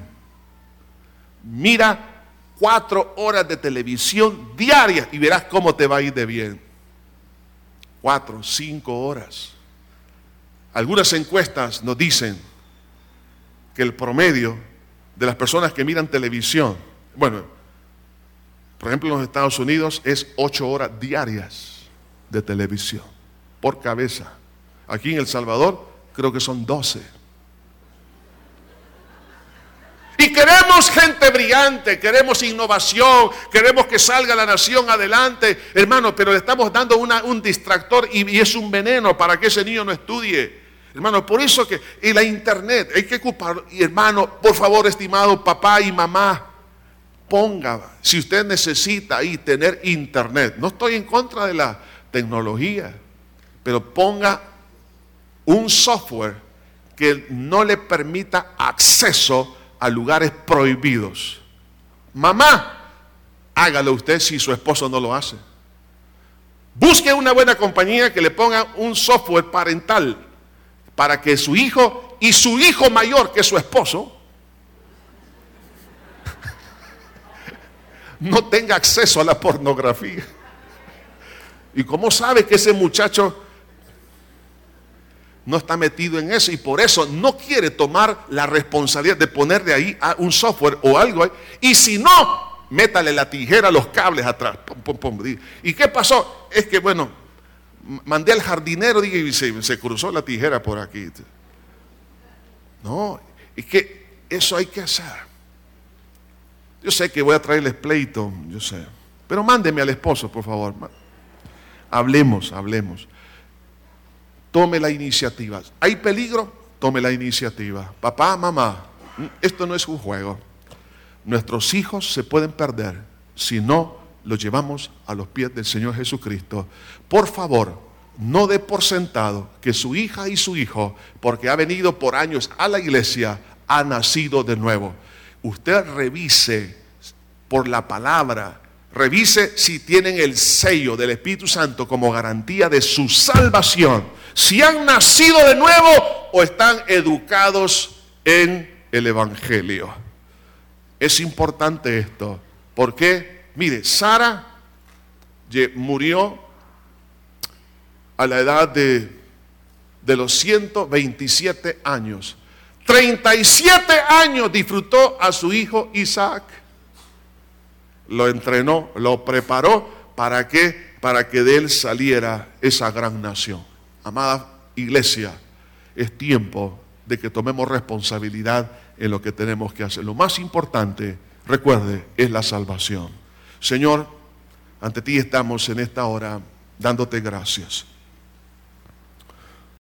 Mira 4 horas de televisión diarias y verás cómo te va a ir de bien. 4, 5 horas. Algunas encuestas nos dicen que el promedio de las personas que miran televisión, bueno, por ejemplo en los Estados Unidos es 8 horas diarias de televisión por cabeza. Aquí en El Salvador creo que son 12. Y queremos gente brillante, queremos innovación, queremos que salga la nación adelante, hermano, pero le estamos dando un distractor y es un veneno para que ese niño no estudie. Hermano, por eso que en la internet hay que ocupar, y hermano, por favor, estimado papá y mamá, ponga, si usted necesita ahí tener internet, no estoy en contra de la tecnología, pero ponga un software que no le permita acceso a lugares prohibidos. Mamá, hágalo usted si su esposo no lo hace. Busque una buena compañía que le ponga un software parental para que su hijo y su hijo mayor, que es su esposo, no tenga acceso a la pornografía. ¿Y cómo sabe que ese muchacho no está metido en eso y por eso no quiere tomar la responsabilidad de ponerle ahí un software o algo ahí? Y si no, métale la tijera a los cables atrás. Pum, pum, pum. ¿Y qué pasó? Es que bueno, mandé al jardinero y se cruzó la tijera por aquí. No, es que eso hay que hacer. Yo sé que voy a traerles pleito, yo sé, pero mándeme al esposo, por favor. Hablemos. Tome la iniciativa. ¿Hay peligro? Tome la iniciativa. Papá, mamá, esto no es un juego. Nuestros hijos se pueden perder si no los llevamos a los pies del Señor Jesucristo. Por favor, no dé por sentado que su hija y su hijo, porque ha venido por años a la iglesia, ha nacido de nuevo. Usted revise por la palabra, revise si tienen el sello del Espíritu Santo como garantía de su salvación. Si han nacido de nuevo o están educados en el Evangelio. Es importante esto. Porque, mire, Sara murió a la edad de los 127 años. 37 años disfrutó a su hijo Isaac. Lo entrenó, lo preparó para que de él saliera esa gran nación. Amada iglesia, es tiempo de que tomemos responsabilidad en lo que tenemos que hacer. Lo más importante, recuerde, es la salvación. Señor, ante ti estamos en esta hora dándote gracias.